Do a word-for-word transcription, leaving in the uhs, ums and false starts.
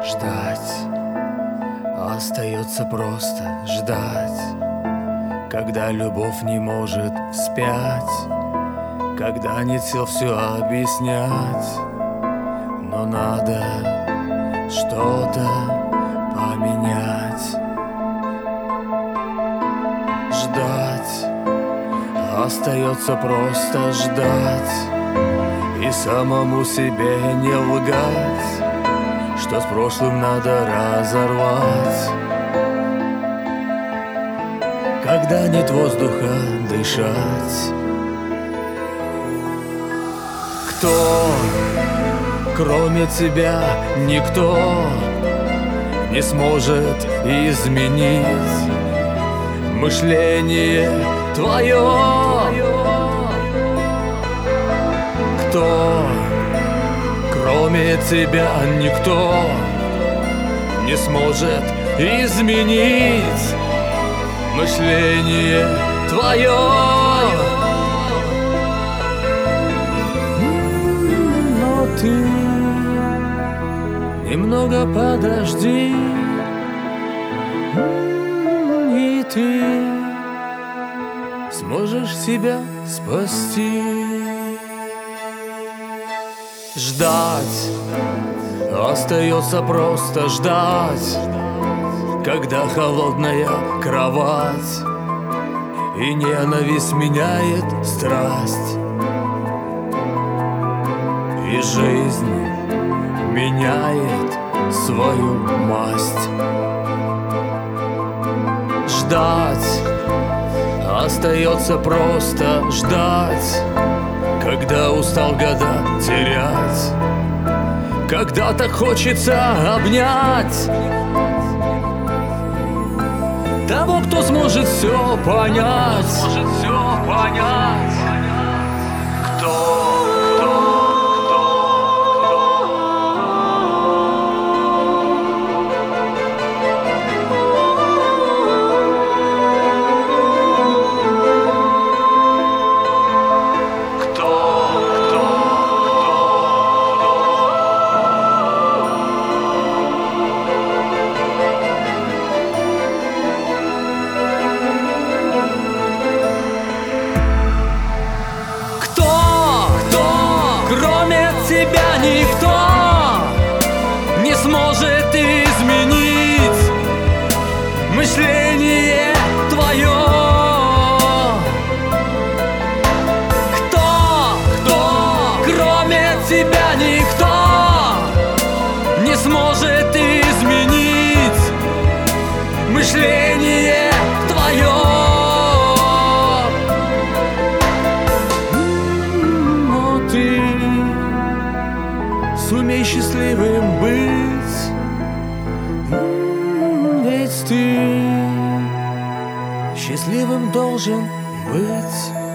ждать. Остается просто ждать, когда любовь не может вспять, когда нет сил все объяснять. Но надо что-то поменять. Ждать, остается просто ждать, и самому себе не лгать, что с прошлым надо разорвать. Когда нет воздуха дышать. Кто, кроме тебя, никто не сможет изменить мышление твое. Кто, кроме тебя, никто не сможет изменить мышление твое. Но ты немного подожди, и ты сможешь себя спасти. Ждать, остается просто ждать, когда холодная кровать и ненависть меняет страсть, и жизнь меняет свою масть. Ждать, остается просто ждать, когда устал года терять, когда так хочется обнять того, кто сможет все понять. Сможет все понять. Кто? Тебя никто не сможет изменить мышление твое. Кто, кто, кроме тебя никто не сможет изменить мышление твое. Но ты сумей счастливым быть, ведь ты счастливым должен быть.